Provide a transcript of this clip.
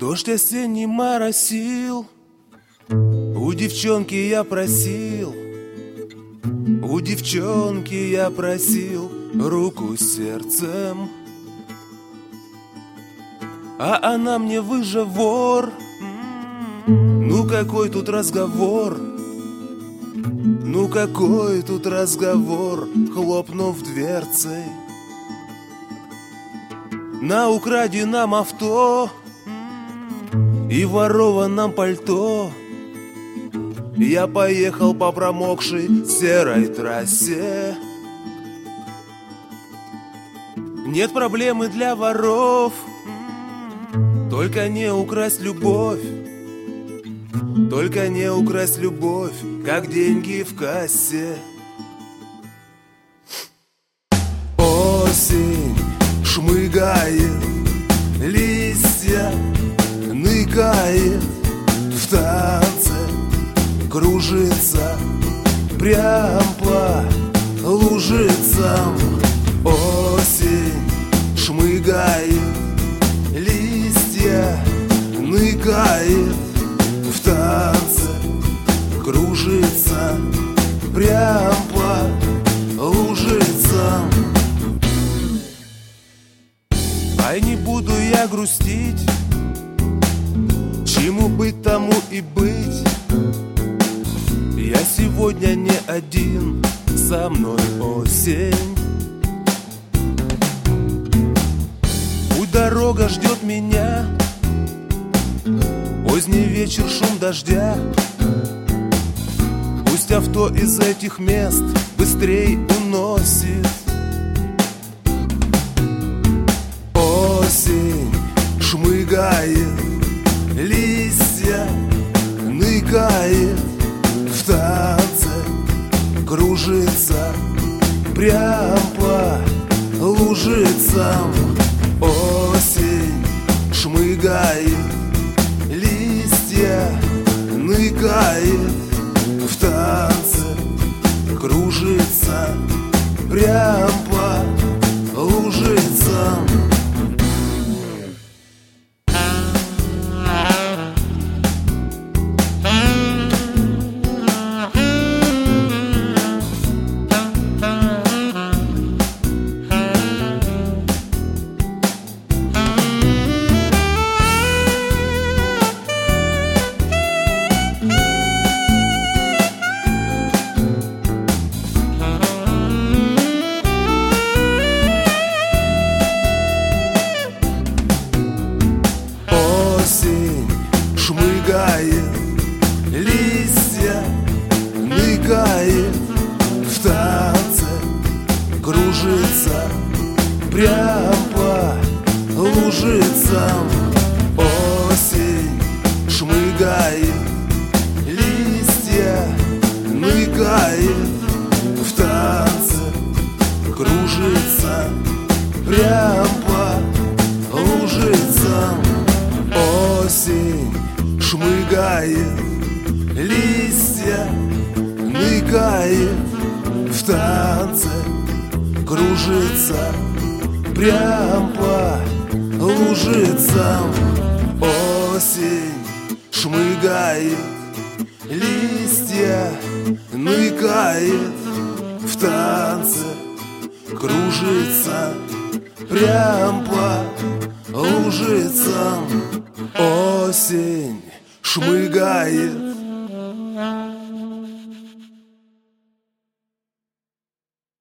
Дождь осенний моросил, у девчонки я просил, у девчонки я просил руку с сердцем. А она мне: вы же вор. Ну какой тут разговор? Ну какой тут разговор? Хлопнув дверцей на украденном авто и ворованном пальто я поехал по промокшей серой трассе. Нет проблемы для воров, только не украсть любовь, только не украсть любовь, как деньги в кассе. Осень шмыгает, листья ныкает, в танце кружится прям по лужицам. Осень шмыгает, листья ныкает, в танце кружится прям по лужицам. Ай, не буду я грустить, чему быть, тому и быть. Я сегодня не один, со мной осень. Путь дорога ждет меня, поздний вечер, шум дождя. Пусть авто из этих мест быстрей уносит. Осень шмыгает, листья ныкает, в танце кружится прям по лужицам. Осень шмыгает, листья ныкает, в танце кружится прям по лужицам. Шмыгает, листья ныкает, в танце кружится прям по лужицам. Осень шмыгает, листья ныкает, в танце кружится прям по лужицам. Осень шмыгает, листья ныкает, в танце кружится прям по лужицам. Осень шмыгает, листья ныкает, в танце кружится прям по лужицам. Осень шмыгает.